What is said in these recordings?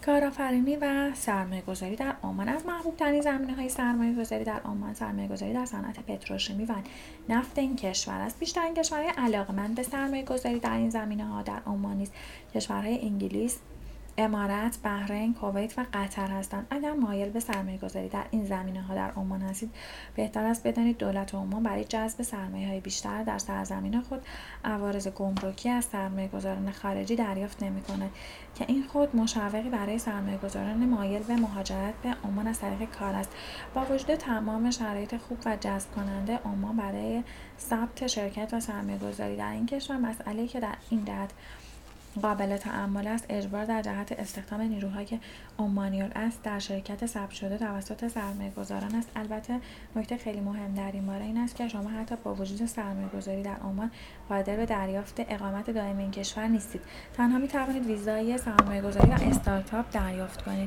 کارآفرینی و سرمایه‌گذاری در عمان. از محبوب‌ترین زمینه‌های سرمایه‌گذاری در عمان سرمایه‌گذاری در صنعت پتروشیمی و نفت این کشور است. بیشترین کشورهای علاقه‌مند به سرمایه‌گذاری در این زمینه‌ها در عمان نیز کشورهای انگلیس، امارات، بحرین، کویت و قطر هستند. اگر مایل به سرمایه‌گذاری در این زمینه‌ها در عمان هستید، بهتر است بدانید دولت عمان برای جذب سرمایه‌های بیشتر در سرزمین خود عوارض گمرکی از سرمایه‌گذاران خارجی دریافت نمی‌کند که این خود مشوقی برای سرمایه‌گذاران مایل به مهاجرت به عمان از طریق کار است. با وجود تمام شرایط خوب و جذب کننده عمان برای ثبت شرکت و سرمایه‌گذاری در این کشور، مسئله‌ای که در این جهت قابل تأمل است اجبار در جهت استخدام نیروهای عمانی‌الاصل در شرکت ثبت شده توسط سرمایه‌گذاران است. البته نکته خیلی مهم در این باره این است که شما حتی با وجود سرمایه‌گذاری در عمان قادر به دریافت اقامت دائم این کشور نیستید. تنها می‌توانید ویزای سرمایه‌گذاری و استارتاپ دریافت کنید.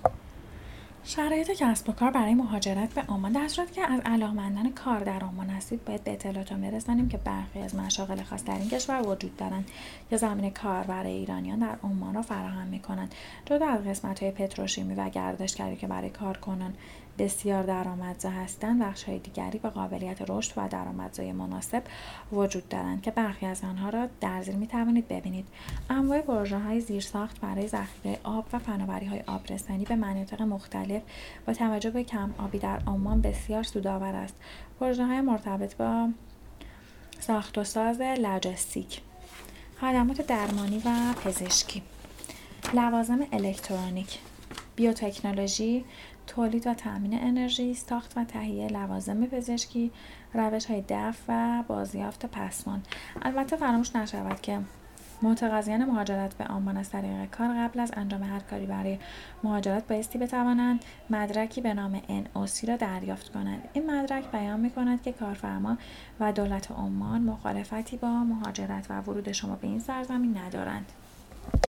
شرایط کسب و کار برای مهاجرت به عمان. در صورتی که از علاقه‌مندان کار در عمان هستید، باید به اطلاعتان برسانیم که برخی از مشاغل خاص در این کشور وجود دارند که زمینه کار برای ایرانیان در عمان را فراهم می‌کنند. جدا از قسمت‌های پتروشیمی و گردشگری که برای کارکنان بسیار درآمدزا هستند، بخش‌های دیگری با قابلیت رشد و درآمدزایی مناسب وجود دارند که برخی از آنها را در زیر می‌توانید ببینید. انواع پروژه‌های زیرساخت برای ذخیره آب و فناوری‌های آبرسانی به مناطق مختلف با توجه به کم آبی در عمان بسیار سودآور است. پروژه‌های مرتبط با ساخت و ساز لوجستیک، خدمات درمانی و پزشکی، لوازم الکترونیک، بیوتکنولوژی، تولید و تامین انرژی، ساخت و تهیه لوازم پزشکی، روش‌های دفع و بازیافت پسماند. البته فراموش نشود که متقاضیان مهاجرت به عمان از طریق کار قبل از انجام هر کاری برای مهاجرت بایستی بتوانند مدرکی به نام NOC را دریافت کنند. این مدرک بیان می‌کند که کارفرما و دولت عمان مخالفتی با مهاجرت و ورود شما به این سرزمین ندارند.